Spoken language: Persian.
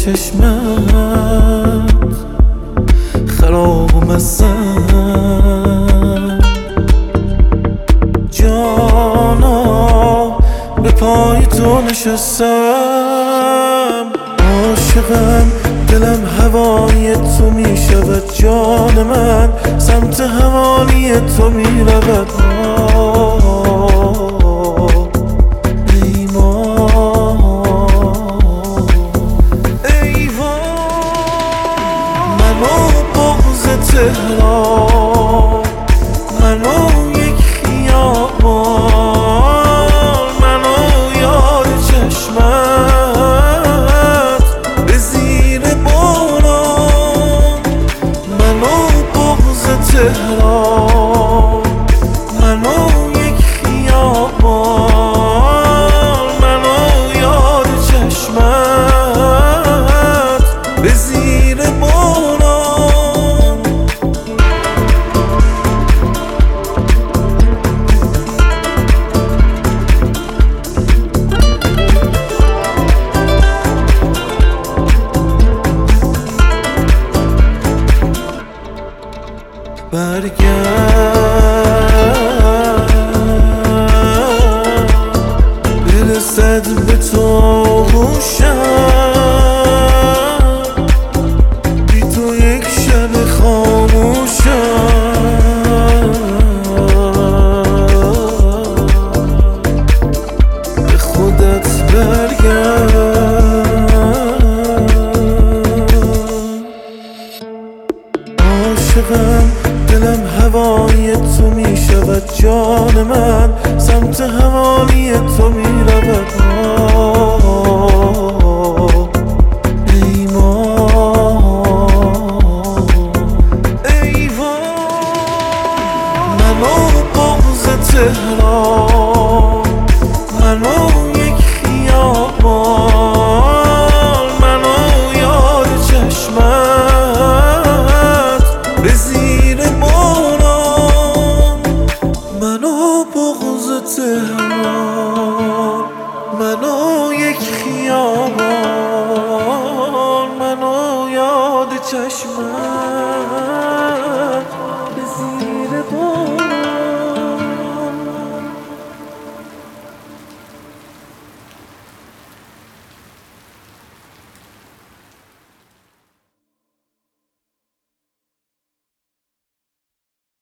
چشمت خراب و مستم. جانا به پای تو نشستم، عاشقم دلم هوای تو می شود، جان من سمت حوالی تو می رود. تهران منو یک خیابان، منو یاد چشمت به زیر باران. منو بغض تهران، منو یک خیابان، منو یاد چشمت به زیر باران. برگرد برسد به تو آغوشم، بی تو یک شب خاموشم. به خودت برگرد، عاشقم دلم هوای تو می شود، جان من سمت حوالی تو می رود. ای منو بغض تهران، منو یک خیابان، منو یاد چشمت به زیر باران. منو بغض تهران، منو یک خیابان، منو یاد چشمت